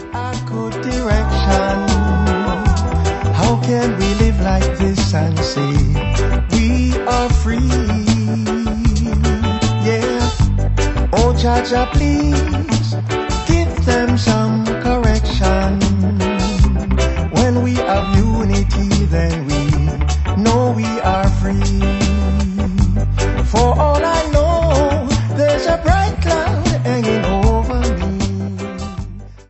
a good direction. How can we live like this and say we are free? Yeah. Oh, Jah Jah, please